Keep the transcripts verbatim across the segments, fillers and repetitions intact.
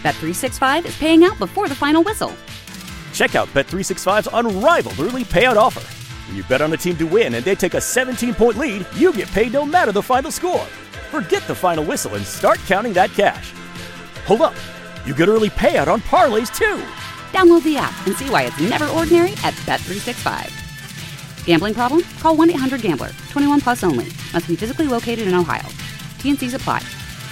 Bet three sixty-five is paying out before the final whistle. Check out Bet three sixty-five's unrivaled early payout offer. When you bet on a team to win and they take a seventeen-point lead, you get paid no matter the final score. Forget the final whistle and start counting that cash. Hold up. You get early payout on parlays, too. Download the app and see why it's never ordinary at Bet three sixty-five. Gambling problem? Call one eight hundred gambler. twenty-one plus only. Must be physically located in Ohio. T N Cs apply.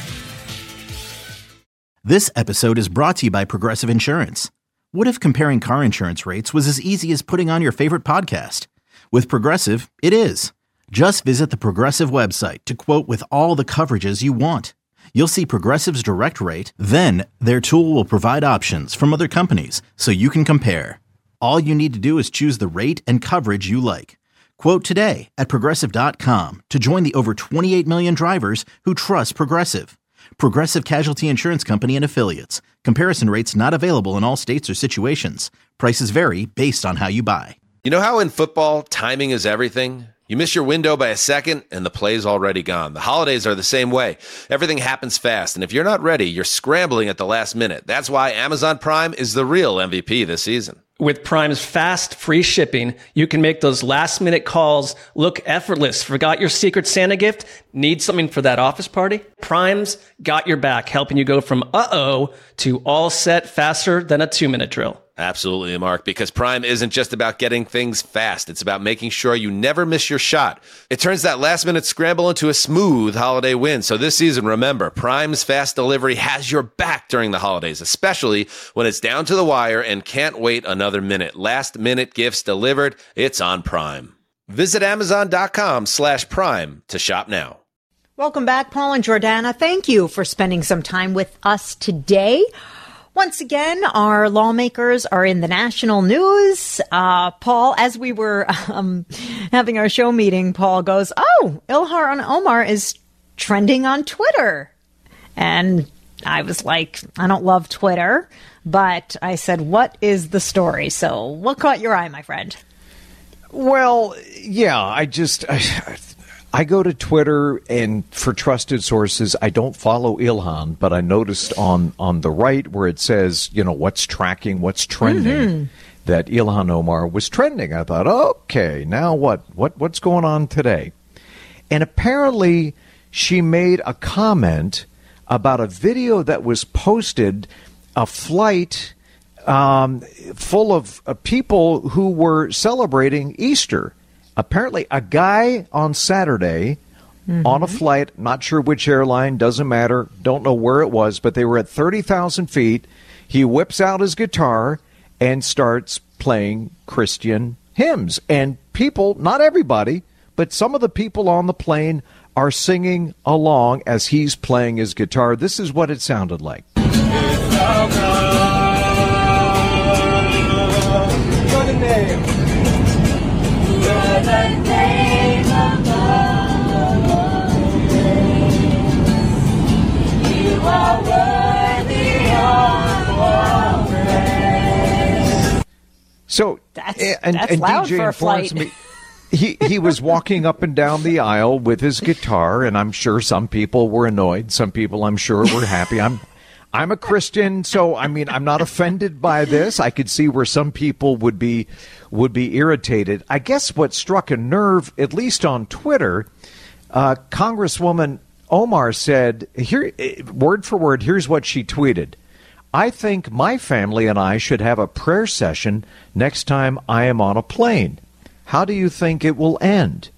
This episode is brought to you by Progressive Insurance. What if comparing car insurance rates was as easy as putting on your favorite podcast? With Progressive, it is. Just visit the Progressive website to quote with all the coverages you want. You'll see Progressive's direct rate, then their tool will provide options from other companies so you can compare. All you need to do is choose the rate and coverage you like. Quote today at Progressive dot com to join the over twenty-eight million drivers who trust Progressive. Progressive Casualty Insurance Company and Affiliates. Comparison rates not available in all states or situations. Prices vary based on how you buy. You know how in football, timing is everything? You miss your window by a second, and the play's already gone. The holidays are the same way. Everything happens fast, and if you're not ready, you're scrambling at the last minute. That's why Amazon Prime is the real M V P this season. With Prime's fast, free shipping, you can make those last-minute calls look effortless. Forgot your Secret Santa gift? Need something for that office party? Prime's got your back, helping you go from uh-oh to all set faster than a two-minute drill. Absolutely, Mark, because Prime isn't just about getting things fast. It's about making sure you never miss your shot. It turns that last-minute scramble into a smooth holiday win. So this season, remember, Prime's fast delivery has your back during the holidays, especially when it's down to the wire and can't wait another minute. Last-minute gifts delivered. It's on Prime. Visit Amazon.com slash Prime to shop now. Welcome back, Paul and Jordana. Thank you for spending some time with us today. Once again, our lawmakers are in the national news. Uh, Paul, as we were um, having our show meeting, Paul goes, oh, Ilhan Omar is trending on Twitter. And I was like, I don't love Twitter, but I said, what is the story? So what caught your eye, my friend? Well, yeah, I just... I, I go to Twitter, and for trusted sources, I don't follow Ilhan, but I noticed on, on the right where it says, you know, what's tracking, what's trending, mm-hmm. that Ilhan Omar was trending. I thought, okay, now what? What what's going on today? And apparently she made a comment about a video that was posted, a flight um, full of uh, people who were celebrating Easter. Apparently, a guy on Saturday mm-hmm. on a flight, not sure which airline, doesn't matter, don't know where it was, but they were at thirty thousand feet. He whips out his guitar and starts playing Christian hymns. And people, not everybody, but some of the people on the plane are singing along as he's playing his guitar. This is what it sounded like. So that's, and, that's and loud D J for a informs flight. me he he was walking up and down the aisle with his guitar, and I'm sure some people were annoyed. Some people, I'm sure, were happy. I'm I'm a Christian, so I mean, I'm not offended by this. I could see where some people would be would be irritated. I guess what struck a nerve, at least on Twitter, uh, Congresswoman Omar said, here, word for word, here's what she tweeted. I think my family and I should have a prayer session next time I am on a plane. How do you think it will end?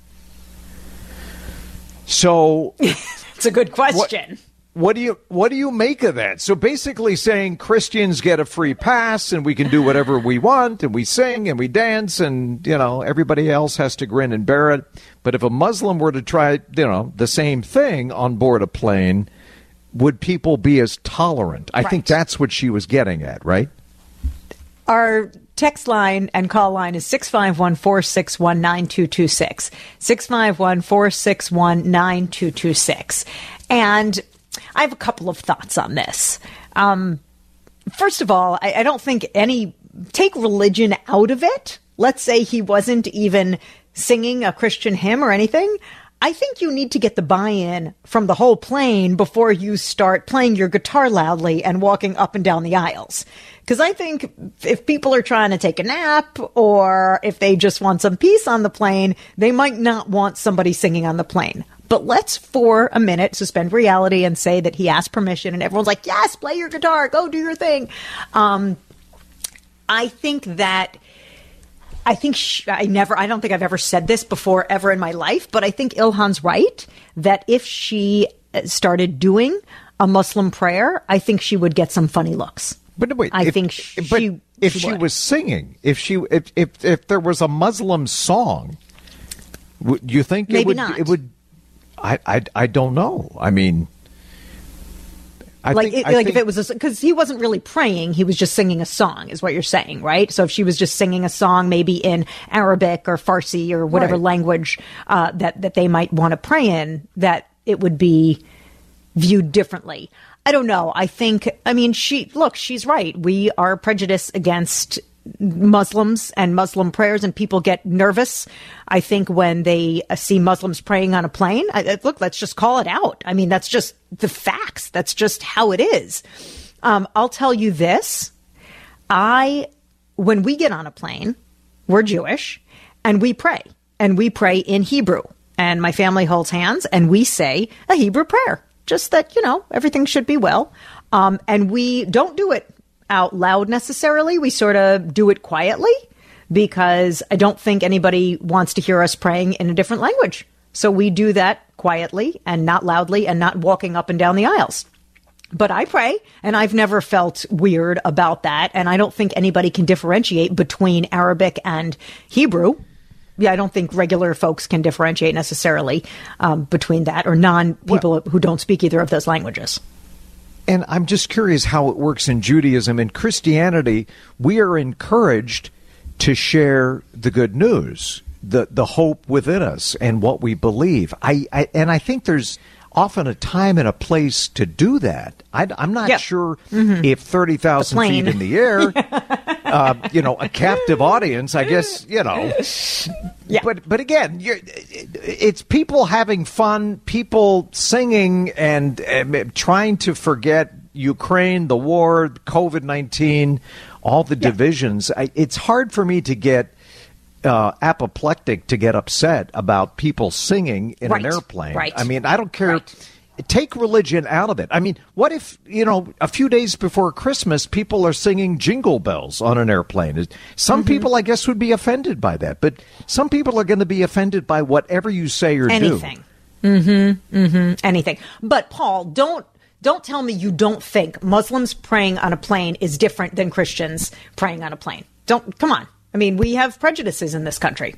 So it's a good question. What, what do you what do you make of that? So basically saying Christians get a free pass and we can do whatever we want and we sing and we dance and, you know, everybody else has to grin and bear it. But if a Muslim were to try, you know, the same thing on board a plane, would people be as tolerant? I right. think that's what she was getting at, right? Our text line and call line is six five one, four six one, nine two two six. six five one, four six one, nine two two six. And I have a couple of thoughts on this. Um, first of all, I, I don't think any... Take religion out of it. Let's say he wasn't even singing a Christian hymn or anything. I think you need to get the buy-in from the whole plane before you start playing your guitar loudly and walking up and down the aisles. Because I think if people are trying to take a nap or if they just want some peace on the plane, they might not want somebody singing on the plane. But let's, for a minute, suspend reality and say that he asked permission and everyone's like, yes, play your guitar, go do your thing. Um, I think that I think she, I never, I don't think I've ever said this before ever in my life, but I think Ilhan's right that if she started doing a Muslim prayer, I think she would get some funny looks. But wait, I if, think she, but she if she, she would. was singing, if she, if, if, if there was a Muslim song, would you think Maybe it would, not. it would, I, I, I don't know. I mean, I like, think, it, I like think, if it was, because he wasn't really praying, he was just singing a song, is what you're saying, right? So if she was just singing a song, maybe in Arabic or Farsi or whatever Right. language uh, that that they might want to pray in, that it would be viewed differently. I don't know. I think, I mean, she look, she's right. We are prejudiced against Muslims and Muslim prayers, and people get nervous, I think, when they uh, see Muslims praying on a plane. I, I, look, let's just call it out. I mean, that's just the facts. That's just how it is. Um, I'll tell you this. I, when we get on a plane, we're Jewish, and we pray. And we pray in Hebrew. And my family holds hands, and we say a Hebrew prayer. Just that, you know, everything should be well. Um, and we don't do it out loud necessarily. We sort of do it quietly because I don't think anybody wants to hear us praying in a different language. So we do that quietly and not loudly and not walking up and down the aisles. But I pray, and I've never felt weird about that. And I don't think anybody can differentiate between Arabic and Hebrew. Yeah, I don't think regular folks can differentiate necessarily um, between that, or non-people well, who don't speak either of those languages. And I'm just curious how it works in Judaism. In Christianity, we are encouraged to share the good news, the the hope within us, and what we believe. I, I and I think there's often a time and a place to do that. I, I'm not yeah. sure mm-hmm. if thirty thousand feet in the air, uh, you know, a captive audience, I guess, you know. Yeah. But but again, you're, it's people having fun, people singing and uh, trying to forget Ukraine, the war, COVID nineteen, all the yeah. divisions. I, it's hard for me to get uh, apoplectic to get upset about people singing in right. an airplane. Right. I mean, I don't care. Right. Take religion out of it. I mean, what if, you know, a few days before Christmas, people are singing Jingle Bells on an airplane? Some mm-hmm. people, I guess, would be offended by that. But some people are going to be offended by whatever you say or Anything. do. Mm-hmm. Mm-hmm. Anything. But, Paul, don't don't tell me you don't think Muslims praying on a plane is different than Christians praying on a plane. Don't. Come on. I mean, we have prejudices in this country.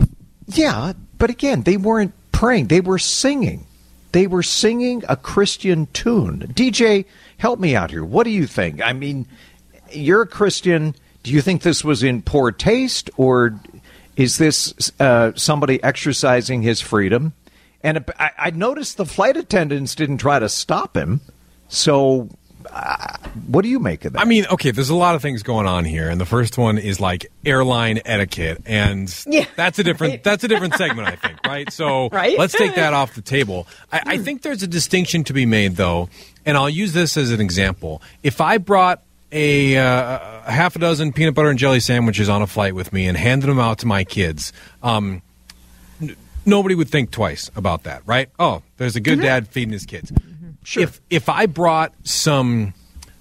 Yeah, but again, they weren't praying. They were singing. They were singing a Christian tune. D J, help me out here. What do you think? I mean, you're a Christian. Do you think this was in poor taste, or is this uh, somebody exercising his freedom? And I, I noticed the flight attendants didn't try to stop him. So uh, what do you make of that? I mean, okay, there's a lot of things going on here, and the first one is like airline etiquette, and yeah, that's a different right. that's a different segment, I think, right? So right? let's take that off the table. I, I think there's a distinction to be made, though, and I'll use this as an example. If I brought a, uh, a half a dozen peanut butter and jelly sandwiches on a flight with me and handed them out to my kids, um, n- nobody would think twice about that, right? Oh, there's a good mm-hmm. dad feeding his kids. Sure. If if I brought some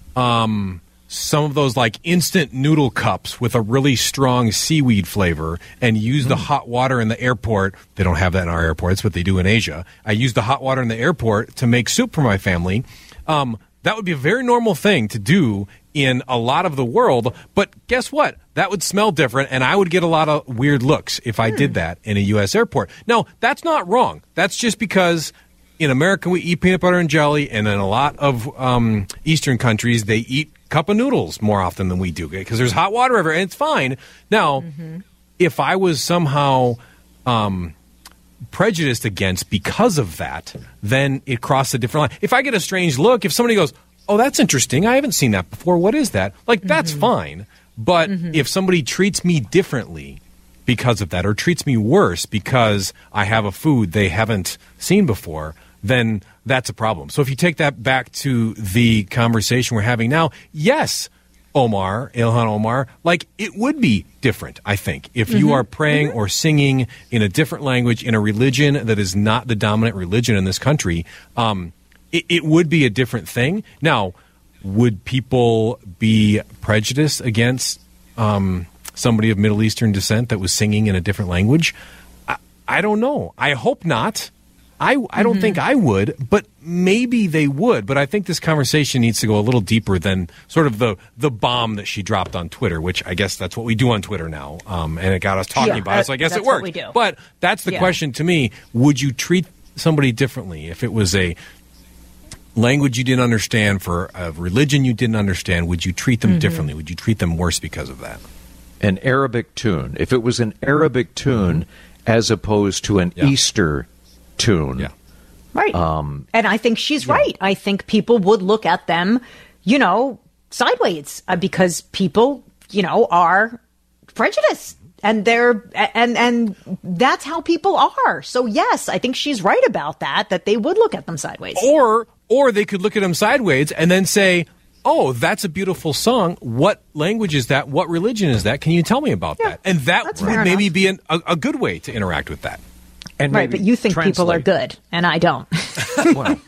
um, some of those like instant noodle cups with a really strong seaweed flavor and used mm. the hot water in the airport, they don't have that in our airports, but they do in Asia. I used the hot water in the airport to make soup for my family. Um, that would be a very normal thing to do in a lot of the world. But guess what? That would smell different, and I would get a lot of weird looks if I mm. did that in a U S airport. Now, that's not wrong. That's just because in America, we eat peanut butter and jelly, and in a lot of um, Eastern countries, they eat cup of noodles more often than we do, because there's hot water everywhere, and it's fine. Now, mm-hmm. if I was somehow um, prejudiced against because of that, then it crossed a different line. If I get a strange look, if somebody goes, oh, that's interesting, I haven't seen that before, what is that? Like, mm-hmm. that's fine. But mm-hmm. if somebody treats me differently, because of that, or treats me worse because I have a food they haven't seen before, then that's a problem. So if you take that back to the conversation we're having now, yes, Omar, Ilhan Omar, like it would be different, I think, if you mm-hmm. are praying mm-hmm. or singing in a different language in a religion that is not the dominant religion in this country. Um, it, it would be a different thing. Now, would people be prejudiced against um, somebody of Middle Eastern descent that was singing in a different language? I, I don't know. I hope not. I, I don't mm-hmm. think I would, but maybe they would. But I think this conversation needs to go a little deeper than sort of the, the bomb that she dropped on Twitter, which I guess that's what we do on Twitter now. Um, and it got us talking yeah, about it, so I guess it worked. What we do. But that's the yeah. question to me. Would you treat somebody differently if it was a language you didn't understand, for a religion you didn't understand? Would you treat them mm-hmm. differently? Would you treat them worse because of that? An Arabic tune. If it was an Arabic tune mm-hmm. as opposed to an yeah. Easter tune. Yeah. Right. Um, and I think she's yeah. right. I think people would look at them, you know, sideways uh, because people, you know, are prejudiced and they're and and that's how people are. So, yes, I think she's right about that, that they would look at them sideways. Or or they could look at them sideways and then say, oh, that's a beautiful song. What language is that? What religion is that? Can you tell me about yeah, that? And that would maybe enough. be an, a, a good way to interact with that. And right, but you think translate. people are good, and I don't. Well,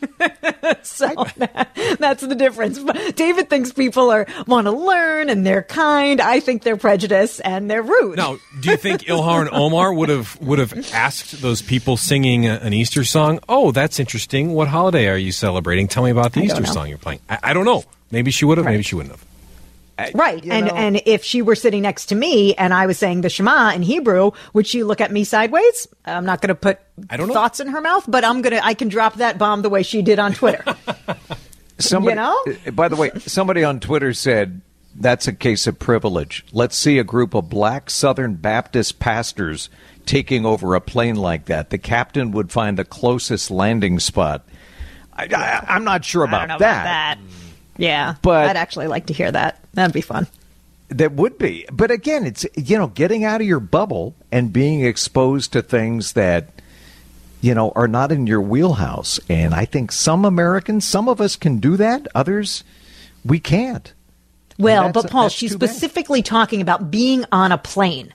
so that, that's the difference. David thinks people are want to learn, and they're kind. I think they're prejudiced, and they're rude. Now, do you think Ilhan Omar would have would have asked those people singing a, an Easter song, oh, that's interesting. What holiday are you celebrating? Tell me about the I Easter song you're playing. I, I don't know. Maybe she would have, right. maybe she wouldn't have. Right. You and know. and if she were sitting next to me and I was saying the Shema in Hebrew, would she look at me sideways? I'm not going to put I don't know. thoughts in her mouth, but I'm going to I can drop that bomb the way she did on Twitter. Somebody, you know? By the way, somebody on Twitter said that's a case of privilege. Let's see a group of black Southern Baptist pastors taking over a plane like that. The captain would find the closest landing spot. I, I, I'm not sure about, I don't know that. about that. Yeah, but I'd actually like to hear that. That'd be fun. That would be. But again, it's, you know, getting out of your bubble and being exposed to things that, you know, are not in your wheelhouse. And I think some Americans, some of us can do that. Others, we can't. Well, but Paul, she's specifically talking about being on a plane.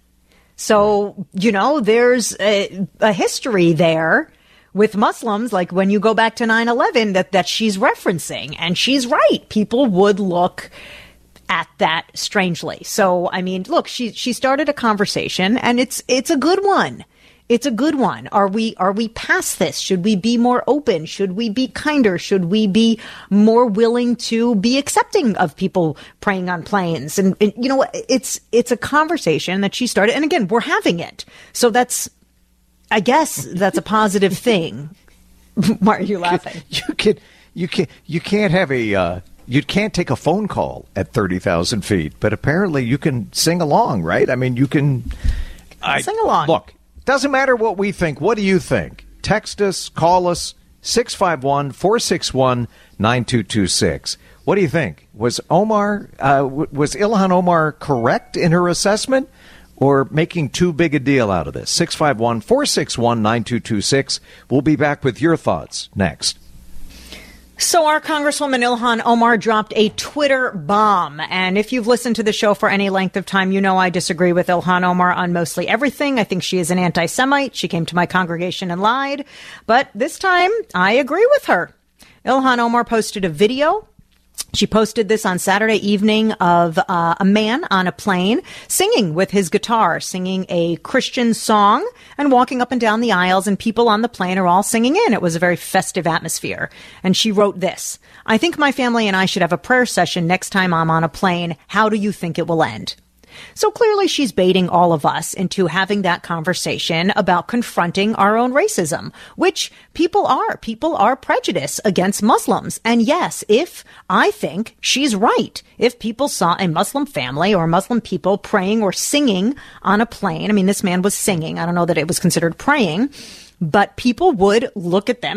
So, you know, there's a, a history there with Muslims, like when you go back to nine eleven, that, that she's referencing. And she's right. People would look at that strangely. So, I mean, look, she she started a conversation, and it's it's a good one. It's a good one. Are we are we past this? Should we be more open? Should we be kinder? Should we be more willing to be accepting of people praying on planes? And, and you know what? It's it's a conversation that she started. And again, we're having it. So that's, I guess that's a positive thing. Why are you laughing? You can you can you can't have a uh, you can't take a phone call at thirty thousand feet, but apparently you can sing along, right? I mean, you can I, sing along. Look, doesn't matter what we think. What do you think? Text us, call us, six five one, four six one, nine two two six. What do you think? Was Omar uh, w- was Ilhan Omar correct in her assessment, or making too big a deal out of this? six five one, four six one, nine two two six. We'll be back with your thoughts next. So our Congresswoman Ilhan Omar dropped a Twitter bomb. And if you've listened to the show for any length of time, you know I disagree with Ilhan Omar on mostly everything. I think she is an anti-Semite. She came to my congregation and lied. But this time, I agree with her. Ilhan Omar posted a video. She posted this on Saturday evening of uh, a man on a plane singing with his guitar, singing a Christian song and walking up and down the aisles, and people on the plane are all singing in. It was a very festive atmosphere. And she wrote this: "I think my family and I should have a prayer session next time I'm on a plane. How do you think it will end?" So clearly she's baiting all of us into having that conversation about confronting our own racism, which people are. People are prejudiced against Muslims. And yes, if I think she's right, if people saw a Muslim family or Muslim people praying or singing on a plane, I mean, this man was singing. I don't know that it was considered praying, but people would look at them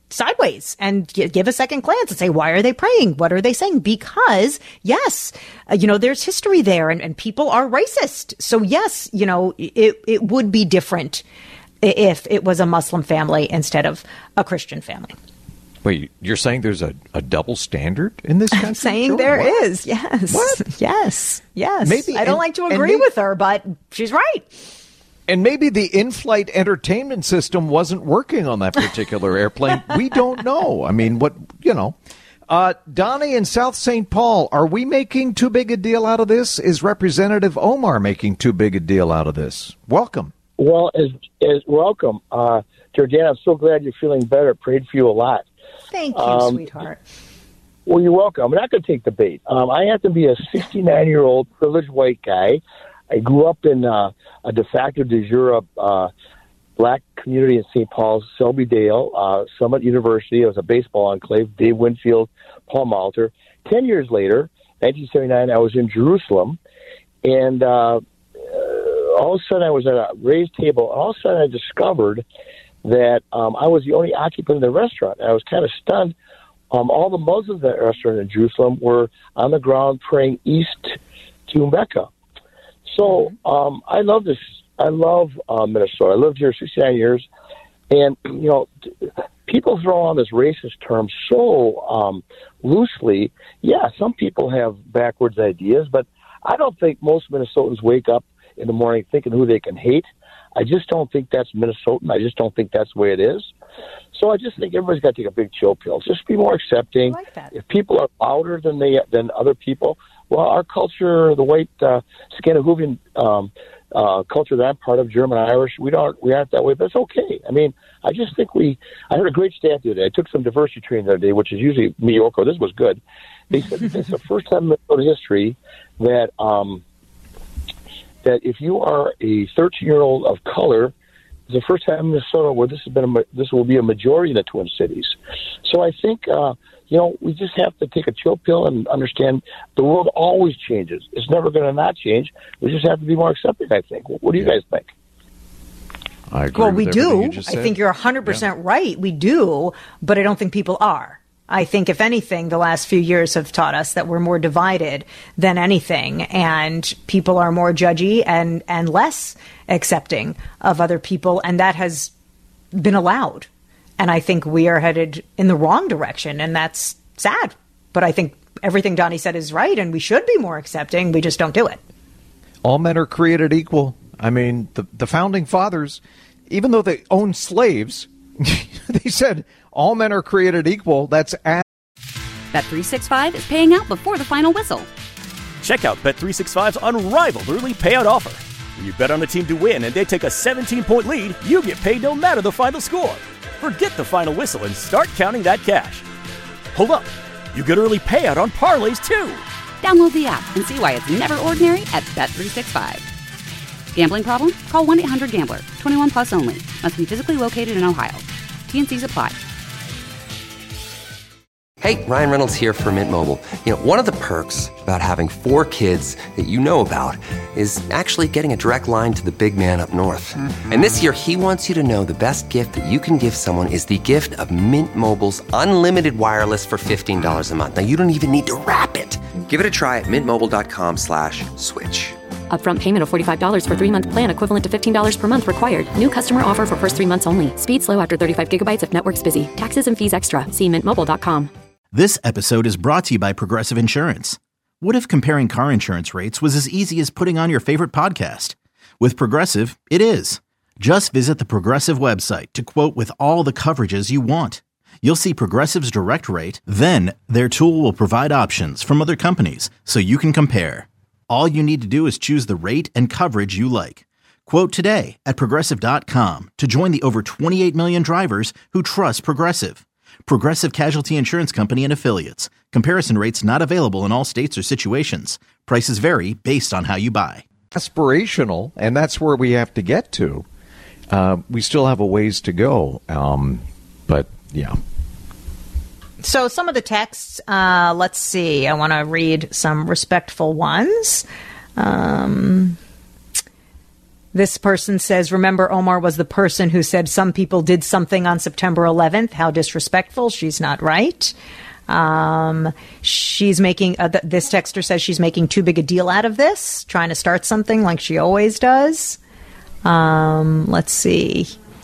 sideways and give a second glance and say, why are they praying? What are they saying? Because, yes, uh, you know, there's history there and, and people are racist. So, yes, you know, it, it would be different if it was a Muslim family instead of a Christian family. Wait, you're saying there's a, a double standard in this country? I'm saying Joe? there What? is, yes. What? Yes, yes. Maybe, I don't and, like to agree maybe, with her, but she's right. And maybe the in-flight entertainment system wasn't working on that particular airplane. We don't know. I mean, what, you know. Uh, Donnie in South Saint Paul, are we making too big a deal out of this? Is Representative Omar making too big a deal out of this? Welcome. Well, as, as welcome. Uh, Jordana, I'm so glad you're feeling better. Prayed for you a lot. Thank you, um, sweetheart. Well, you're welcome. I'm not going to take the bait. Um, I have to be a sixty-nine-year-old privileged white guy. I grew up in uh, a de facto de jure uh, black community in Saint Paul's, Selby Dale, uh, Summit University. It was a baseball enclave. Dave Winfield, Paul Malter. Ten years later, nineteen seventy-nine, I was in Jerusalem, and uh, uh, all of a sudden I was at a raised table, and all of a sudden I discovered that um, I was the only occupant in the restaurant. And I was kind of stunned. Um, all the Muslims in that restaurant in Jerusalem were on the ground praying east to Mecca. So um, I love this. I love uh, Minnesota. I lived here sixty-nine years. And, you know, t- people throw on this racist term so um, loosely. Yeah, some people have backwards ideas, but I don't think most Minnesotans wake up in the morning thinking who they can hate. I just don't think that's Minnesotan. I just don't think that's the way it is. So I just think everybody's got to take a big chill pill. Just be more accepting. I like that. If people are louder than they than other people, well, our culture, the white uh, Scandinavian um, uh, culture that I'm part of, German, Irish, we don't we aren't that way, but it's okay. I mean, I just think we. I heard a great stat the other day. I took some diversity training the other day, which is usually mediocre. This was good. They said it's the first time in Minnesota history that. Um, that if you are a thirteen-year-old of color, it's the first time in Minnesota where this has been a, this will be a majority in the Twin Cities. So I think uh, you know we just have to take a chill pill and understand the world always changes. It's never going to not change. We just have to be more accepting, I think. What do you guys think? I agree. Well, with we everything do. you just I said. think you're one hundred percent yeah. right. We do, but I don't think people are. I think, if anything, the last few years have taught us that we're more divided than anything, and people are more judgy and, and less accepting of other people, and that has been allowed. And I think we are headed in the wrong direction, and that's sad. But I think everything Donnie said is right, and we should be more accepting. We just don't do it. All men are created equal. I mean, the, the founding fathers, even though they owned slaves, they said all men are created equal. That's at- Bet three sixty-five is paying out before the final whistle. Check out Bet three sixty-five's unrivaled early payout offer. When you bet on a team to win and they take a seventeen-point lead, you get paid no matter the final score. Forget the final whistle and start counting that cash. Hold up. You get early payout on parlays, too. Download the app and see why it's never ordinary at Bet three sixty-five. Gambling problem? Call one eight hundred gambler. twenty-one plus only. Must be physically located in Ohio. T and C's apply. Hey, Ryan Reynolds here for Mint Mobile. You know, one of the perks about having four kids that you know about is actually getting a direct line to the big man up north. Mm-hmm. And this year, he wants you to know the best gift that you can give someone is the gift of Mint Mobile's unlimited wireless for fifteen dollars a month. Now, you don't even need to wrap it. Give it a try at mintmobile.com slash switch. Upfront payment of forty-five dollars for three-month plan equivalent to fifteen dollars per month required. New customer offer for first three months only. Speed slow after thirty-five gigabytes if network's busy. Taxes and fees extra. See mint mobile dot com. This episode is brought to you by Progressive Insurance. What if comparing car insurance rates was as easy as putting on your favorite podcast? With Progressive, it is. Just visit the Progressive website to quote with all the coverages you want. You'll see Progressive's direct rate, then their tool will provide options from other companies so you can compare. All you need to do is choose the rate and coverage you like. Quote today at Progressive dot com to join the over twenty-eight million drivers who trust Progressive. Progressive Casualty Insurance Company and Affiliates. Comparison rates not available in all states or situations. Prices vary based on how you buy. Aspirational, and that's where we have to get to. Uh, we still have a ways to go, um, but yeah. So some of the texts, uh, let's see. I want to read some respectful ones. Um, This person says, remember, Omar was the person who said some people did something on September eleventh. How disrespectful. She's not right. Um, she's making, uh, th- this texter says she's making too big a deal out of this, trying to start something like she always does. Um, let's see.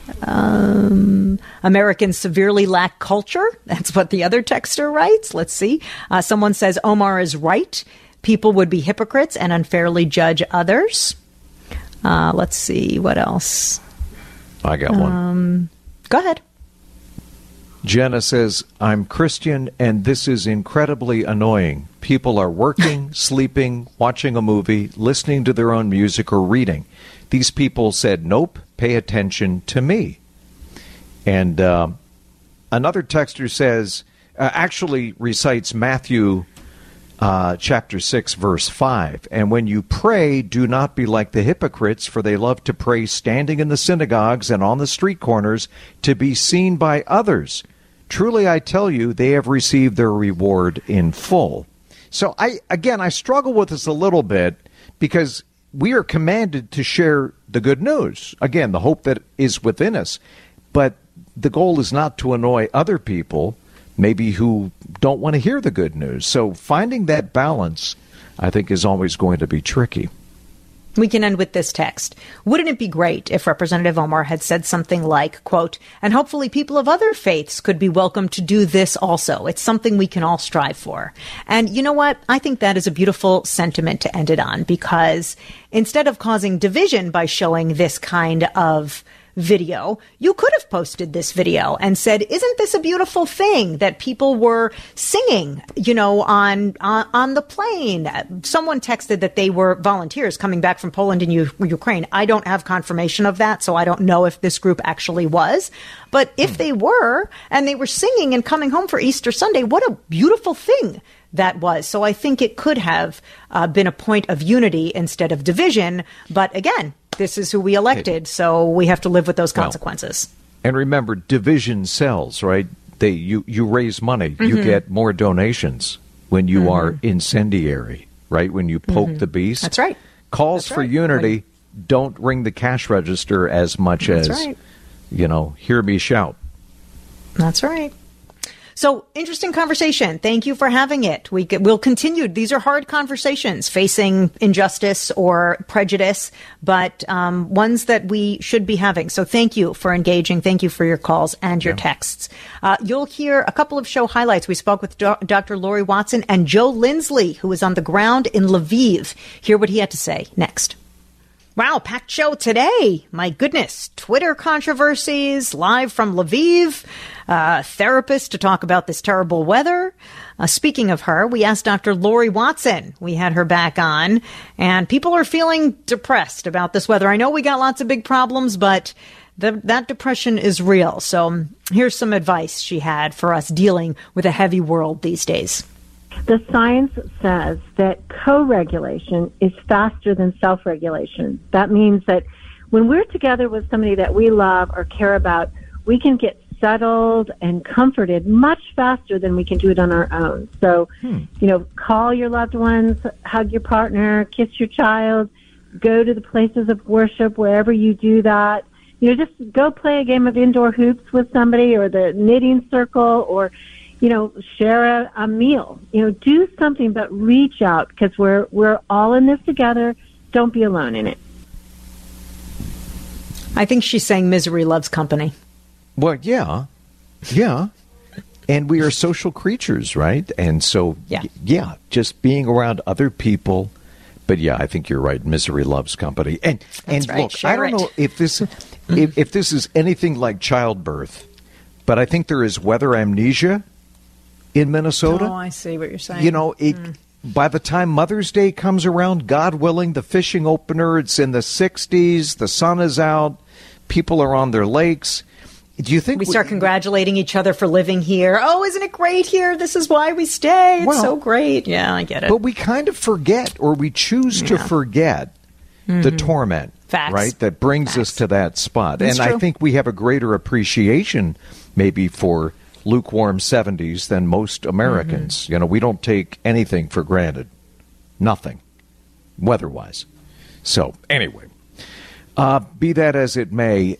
Um, Americans severely lack culture. That's what the other texter writes. Let's see. Uh, someone says Omar is right. People would be hypocrites and unfairly judge others. Uh, let's see. What else? I got one. Um, go ahead. Jenna says, I'm Christian, and this is incredibly annoying. People are working, sleeping, watching a movie, listening to their own music, or reading. These people said, nope, pay attention to me. And uh, another texter says, uh, actually recites Matthew uh, chapter six, verse five. And when you pray, do not be like the hypocrites, for they love to pray standing in the synagogues and on the street corners to be seen by others. Truly, I tell you, they have received their reward in full. So, I again, I struggle with this a little bit because we are commanded to share the good news. Again, the hope that is within us. But the goal is not to annoy other people, maybe who don't want to hear the good news. So finding that balance, I think, is always going to be tricky. We can end with this text. Wouldn't it be great if Representative Omar had said something like, quote, and hopefully people of other faiths could be welcome to do this also. It's something we can all strive for. And you know what? I think that is a beautiful sentiment to end it on, because instead of causing division by showing this kind of video, you could have posted this video and said, isn't this a beautiful thing that people were singing, you know, on, on, on the plane? Someone texted that they were volunteers coming back from Poland and U- Ukraine. I don't have confirmation of that, so I don't know if this group actually was. But if they were, and they were singing and coming home for Easter Sunday, what a beautiful thing that was. So I think it could have uh, been a point of unity instead of division. But again, this is who we elected, so we have to live with those consequences. Well, and remember, division sells, right? They you, you raise money. Mm-hmm. You get more donations when you mm-hmm. are incendiary, right? When you poke mm-hmm. the beast. That's right. Calls That's for right. unity when... don't ring the cash register as much That's as, right. you know, hear me shout. That's right. So, interesting conversation. Thank you for having it. We will continue. These are hard conversations facing injustice or prejudice, but um, ones that we should be having. So thank you for engaging. Thank you for your calls and your yeah. texts. Uh, you'll hear a couple of show highlights. We spoke with Do- Doctor Lori Watson and Joe Lindsley, who is on the ground in Lviv. Hear what he had to say next. Wow, packed show today. My goodness. Twitter controversies, live from Lviv, uh, therapist to talk about this terrible weather. Uh, speaking of her, we asked Doctor Lori Watson. We had her back on, and people are feeling depressed about this weather. I know we got lots of big problems, but the, that depression is real. So here's some advice she had for us dealing with a heavy world these days. The science says that co-regulation is faster than self-regulation. That means that when we're together with somebody that we love or care about, we can get settled and comforted much faster than we can do it on our own. So, hmm. you know, call your loved ones, hug your partner, kiss your child, go to the places of worship, wherever you do that. You know, just go play a game of indoor hoops with somebody, or the knitting circle, or you know, share a, a meal. You know, do something, but reach out, because we're we're all in this together. Don't be alone in it. I think she's saying misery loves company. Well, yeah, yeah. And we are social creatures, right? And so, yeah, yeah just being around other people. But yeah, I think you're right. Misery loves company. And That's and right. look, Share I don't it. know if this if, if this is anything like childbirth, but I think there is weather amnesia in Minnesota. Oh, I see what you're saying. You know, it, mm. by the time Mother's Day comes around, God willing, the fishing opener, it's in the sixties, the sun is out, people are on their lakes. Do you think we start we, congratulating each other for living here? Oh, isn't it great here? This is why we stay. It's well, so great. Yeah, I get it. But we kind of forget, or we choose yeah. to forget mm-hmm. the torment, Facts. right, that brings Facts. us to that spot. That's and true. I think we have a greater appreciation maybe for lukewarm seventies than most Americans. Mm-hmm. You know, we don't take anything for granted. Nothing. Weather-wise. So, anyway. Uh, be that as it may,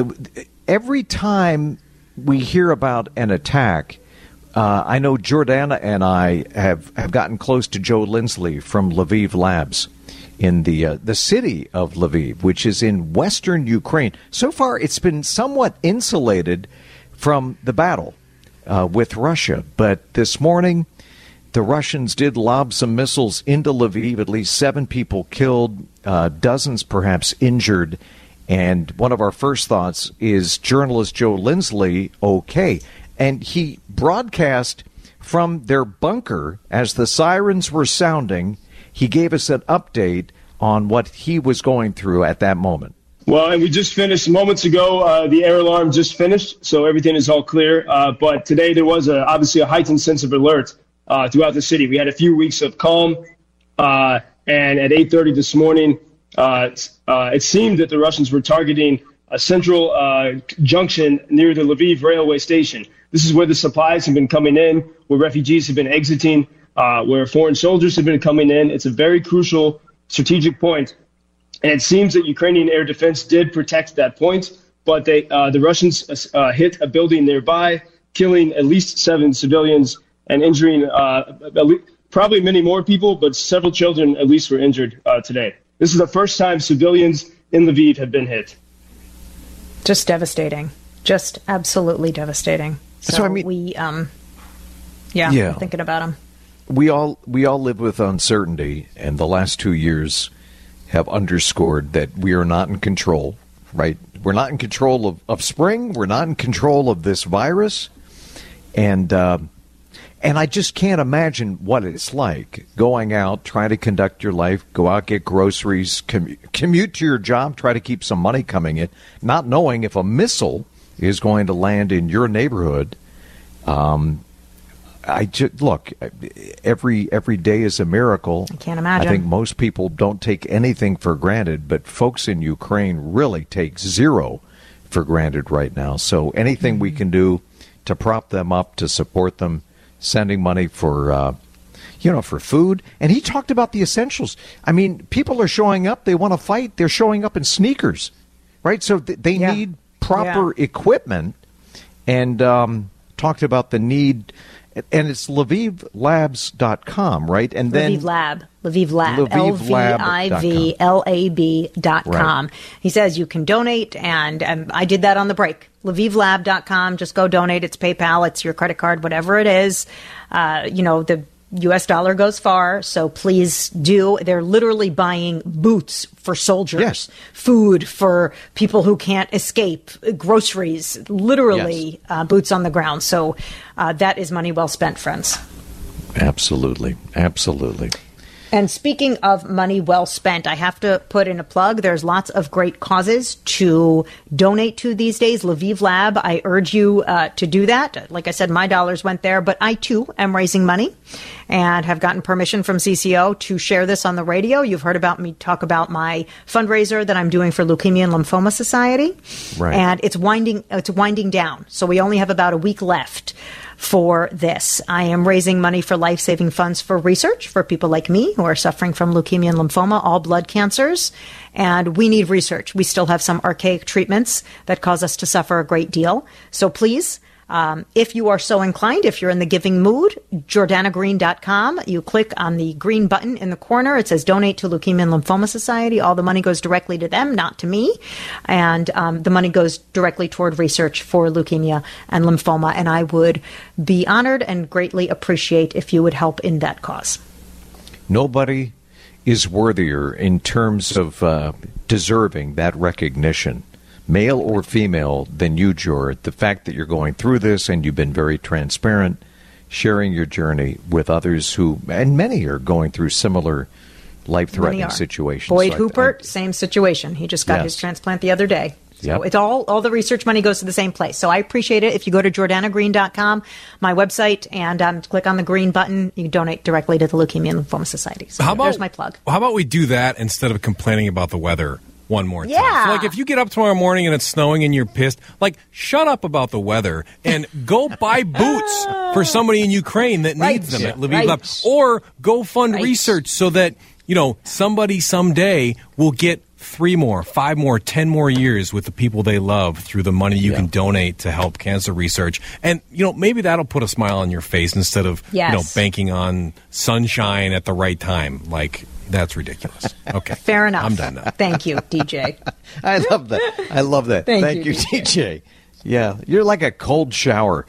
every time we hear about an attack, uh, I know Jordana and I have, have gotten close to Joe Lindsley from Lviv Labs in the uh, the city of Lviv, which is in western Ukraine. So far, it's been somewhat insulated from the battle uh, with Russia. But this morning, the Russians did lob some missiles into Lviv, at least seven people killed, uh, dozens perhaps injured. And one of our first thoughts is journalist Joe Lindsley okay? And he broadcast from their bunker as the sirens were sounding. He gave us an update on what he was going through at that moment. Well, and we just finished moments ago. Uh, the air alarm just finished, so everything is all clear. Uh, but today there was a, obviously a heightened sense of alert uh, throughout the city. We had a few weeks of calm, uh, and at eight thirty this morning, uh, uh, it seemed that the Russians were targeting a central uh, junction near the Lviv railway station. This is where the supplies have been coming in, where refugees have been exiting, uh, where foreign soldiers have been coming in. It's a very crucial strategic point. And it seems that Ukrainian air defense did protect that point, but they, uh, the Russians uh, hit a building nearby, killing at least seven civilians and injuring uh, probably many more people, but several children at least were injured uh, today. This is the first time civilians in Lviv have been hit. Just devastating. Just absolutely devastating. So, so I mean, we, um, yeah, yeah. I'm thinking about them. We all we all live with uncertainty, and the last two years have underscored that we are not in control, right? We're not in control of, of spring. We're not in control of this virus. And uh, and I just can't imagine what it's like going out, trying to conduct your life, go out, get groceries, commu- commute to your job, try to keep some money coming in, not knowing if a missile is going to land in your neighborhood. Um, I just, look, every every day is a miracle. I can't imagine. I think most people don't take anything for granted, but folks in Ukraine really take zero for granted right now. So anything mm-hmm. we can do to prop them up, to support them, sending money for, uh, you know, for food. And he talked about the essentials. I mean, people are showing up. They want to fight. They're showing up in sneakers, right? So th- they yeah. need proper yeah. equipment, and um, talked about the need. And it's Lviv Labs dot com, right? And then Lviv Lab. Lviv Lab. L V I V L A B dot com. Right. He says you can donate, and um, I did that on the break. Lviv Lab dot com. Just go donate. It's PayPal. It's your credit card, whatever it is. Uh, you know, the U S dollar goes far, so please do. They're literally buying boots for soldiers, yes. food for people who can't escape, groceries, literally yes. uh, boots on the ground. So uh, that is money well spent, friends. Absolutely. Absolutely. And speaking of money well spent, I have to put in a plug. There's lots of great causes to donate to these days. Lviv Lab, I urge you uh, to do that. Like I said, my dollars went there, but I too am raising money and have gotten permission from C C O to share this on the radio. You've heard about me talk about my fundraiser that I'm doing for Leukemia and Lymphoma Society. Right. And it's winding, it's winding down. So we only have about a week left for this. I am raising money for life-saving funds for research for people like me who are suffering from leukemia and lymphoma, all blood cancers. And we need research. We still have some archaic treatments that cause us to suffer a great deal. So please, um, if you are so inclined, if you're in the giving mood, Jordana Green dot com, you click on the green button in the corner. It says donate to Leukemia and Lymphoma Society. All the money goes directly to them, not to me. And um, the money goes directly toward research for leukemia and lymphoma. And I would be honored and greatly appreciate if you would help in that cause. Nobody is worthier in terms of uh, deserving that recognition, male or female, than you, Jor. The fact that you're going through this and you've been very transparent, sharing your journey with others who, and many are going through similar life-threatening situations. Boyd so Hoopert, I, I, same situation. He just got yes. his transplant the other day. So yep. it's all, all the research money goes to the same place. So I appreciate it. If you go to Jordana Green dot com, my website, and um, click on the green button, you can donate directly to the Leukemia and Lymphoma Society. So how about, there's my plug. How about we do that instead of complaining about the weather one more time? Yeah. So, like, if you get up tomorrow morning and it's snowing and you're pissed, like, shut up about the weather and go buy boots for somebody in Ukraine that right. needs them yeah. at Lviv right. Lab. Or go fund right. research so that, you know, somebody someday will get three more, five more, ten more years with the people they love through the money you Yeah. can donate to help cancer research. And, you know, maybe that'll put a smile on your face instead of, Yes. you know, banking on sunshine at the right time. Like, that's ridiculous. Okay. Fair enough. I'm done now. Thank you, D J. I love that. I love that. Thank Thank, you, you, D J. D J. Yeah, you're like a cold shower.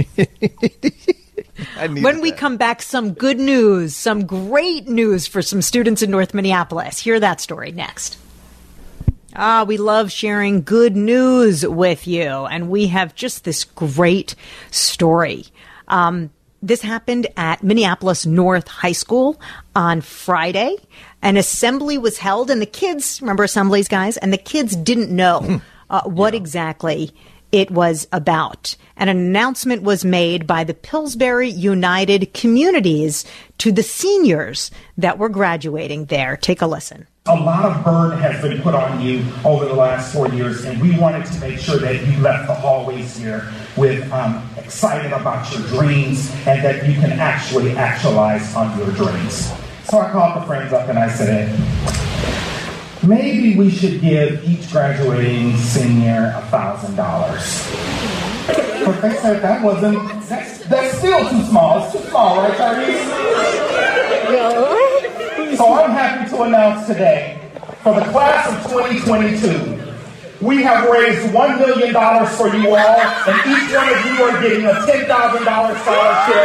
I needed When we that. come back, some good news, some great news for some students in North Minneapolis. Hear that story next. Ah, we love sharing good news with you, and we have just this great story. Um, this happened at Minneapolis North High School on Friday. An assembly was held, and the kids, remember assemblies, guys, and the kids didn't know uh, what exactly it was about. And an announcement was made by the Pillsbury United Communities to the seniors that were graduating there. Take a listen. A lot of burden has been put on you over the last four years, and we wanted to make sure that you left the hallways here with um, excited about your dreams and that you can actually actualize on your dreams. So I called the friends up and I said, maybe we should give each graduating senior a thousand dollars. But they said that wasn't, that's, that's still too small. It's too small, right, Tyrese? So I'm happy to announce today, for the class of twenty twenty-two, we have raised one million dollars for you all, and each one of you are getting a ten thousand dollars scholarship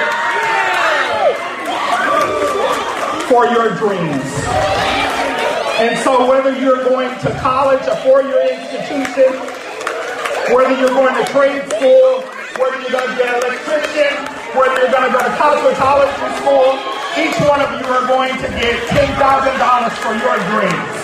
for your dreams. And so whether you're going to college, a four-year institution, whether you're going to trade school, whether you're going to be an electrician, whether you're going to go to cosmetology school, each one of you are going to get ten thousand dollars for your dreams.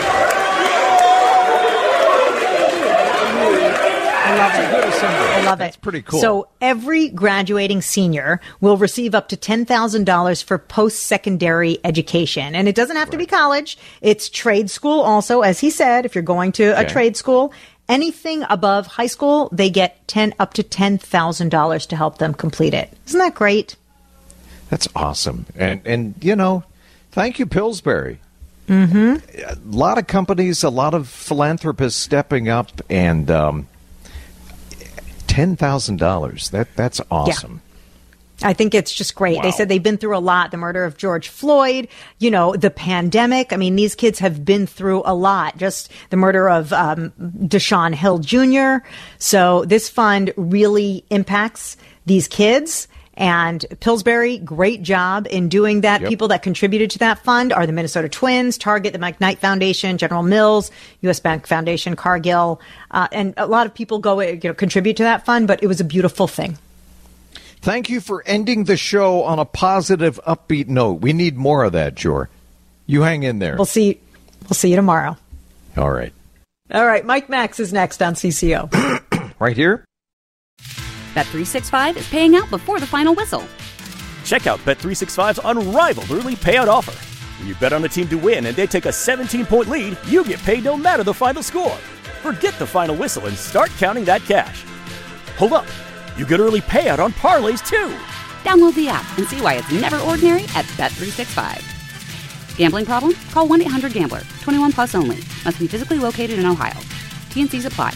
I love it. I love it. That's pretty cool. So every graduating senior will receive up to ten thousand dollars for post-secondary education. And it doesn't have to be college. It's trade school also, as he said, if you're going to a Okay. trade school. Anything above high school, they get ten up to ten thousand dollars to help them complete it. Isn't that great? That's awesome. And, and you know, thank you, Pillsbury. Mm-hmm. A lot of companies, a lot of philanthropists stepping up, and um, ten thousand dollars. That, that's awesome. I think it's just great. Wow. They said they've been through a lot. The murder of George Floyd, you know, the pandemic. I mean, these kids have been through a lot. Just the murder of um, Deshaun Hill Junior So this fund really impacts these kids. And Pillsbury, great job in doing that. Yep. People that contributed to that fund are the Minnesota Twins, Target, the Mike Knight Foundation, General Mills, U S Bank Foundation, Cargill. Uh, and a lot of people go, you know, contribute to that fund, but it was a beautiful thing. Thank you for ending the show on a positive, upbeat note. We need more of that, Jor. You hang in there. We'll see. We'll see you tomorrow. All right. All right. Mike Max is next on C C O. Right here? Bet three sixty-five is paying out before the final whistle. Check out Bet three sixty-five's unrivaled early payout offer. When you bet on a team to win and they take a seventeen-point lead, you get paid no matter the final score. Forget the final whistle and start counting that cash. Hold up. You get early payout on parlays, too. Download the app and see why it's never ordinary at Bet three sixty-five. Gambling problem? Call one eight hundred gambler. twenty-one plus only. Must be physically located in Ohio. T and C's apply.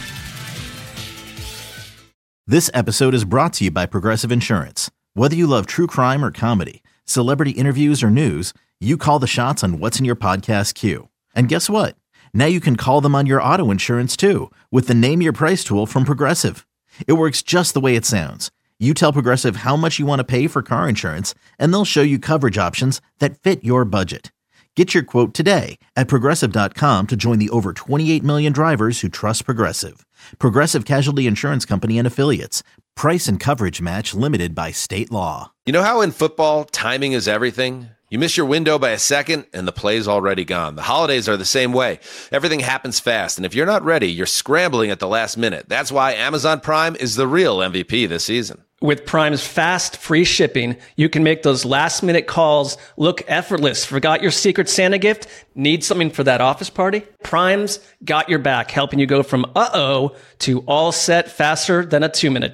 This episode is brought to you by Progressive Insurance. Whether you love true crime or comedy, celebrity interviews or news, you call the shots on what's in your podcast queue. And guess what? Now you can call them on your auto insurance too with the Name Your Price tool from Progressive. It works just the way it sounds. You tell Progressive how much you want to pay for car insurance, and they'll show you coverage options that fit your budget. Get your quote today at Progressive dot com to join the over twenty-eight million drivers who trust Progressive. Progressive Casualty Insurance Company and Affiliates. Price and coverage match limited by state law. You know how in football, timing is everything? You miss your window by a second, and the play's already gone. The holidays are the same way. Everything happens fast, and if you're not ready, you're scrambling at the last minute. That's why Amazon Prime is the real M V P this season. With Prime's fast, free shipping, you can make those last-minute calls look effortless. Forgot your Secret Santa gift? Need something for that office party? Prime's got your back, helping you go from uh-oh to all set faster than a two-minute drill.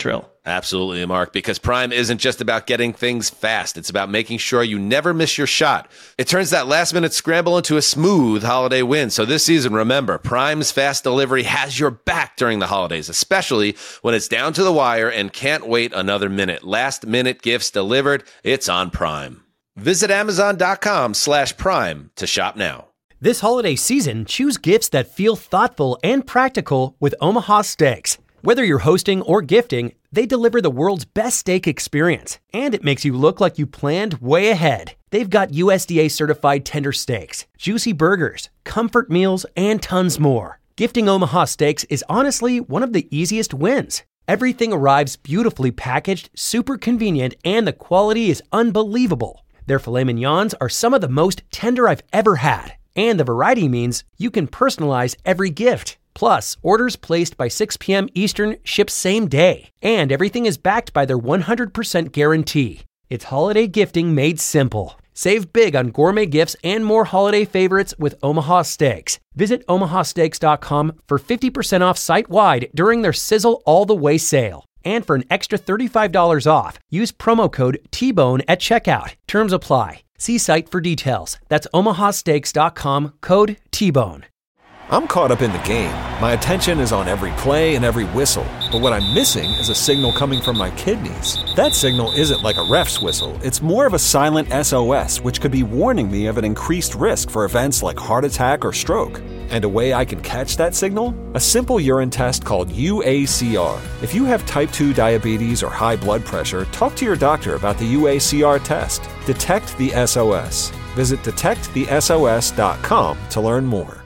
Absolutely, Mark, because Prime isn't just about getting things fast. It's about making sure you never miss your shot. It turns that last-minute scramble into a smooth holiday win. So this season, remember, Prime's fast delivery has your back during the holidays, especially when it's down to the wire and can't wait another minute. Last-minute gifts delivered. It's on Prime. Visit Amazon.com slash Prime to shop now. This holiday season, choose gifts that feel thoughtful and practical with Omaha Steaks. Whether you're hosting or gifting, they deliver the world's best steak experience, and it makes you look like you planned way ahead. They've got U S D A-certified tender steaks, juicy burgers, comfort meals, and tons more. Gifting Omaha Steaks is honestly one of the easiest wins. Everything arrives beautifully packaged, super convenient, and the quality is unbelievable. Their filet mignons are some of the most tender I've ever had, and the variety means you can personalize every gift. Plus, orders placed by six p.m. Eastern ship same day, and everything is backed by their one hundred percent guarantee. It's holiday gifting made simple. Save big on gourmet gifts and more holiday favorites with Omaha Steaks. Visit omaha steaks dot com for fifty percent off site-wide during their Sizzle All the Way sale. And for an extra thirty-five dollars off, use promo code T Bone at checkout. Terms apply. See site for details. That's omaha steaks dot com, code T Bone. I'm caught up in the game. My attention is on every play and every whistle. But what I'm missing is a signal coming from my kidneys. That signal isn't like a ref's whistle. It's more of a silent S O S, which could be warning me of an increased risk for events like heart attack or stroke. And a way I can catch that signal? A simple urine test called U A C R. If you have type two diabetes or high blood pressure, talk to your doctor about the U A C R test. Detect the S O S. Visit detect the S O S dot com to learn more.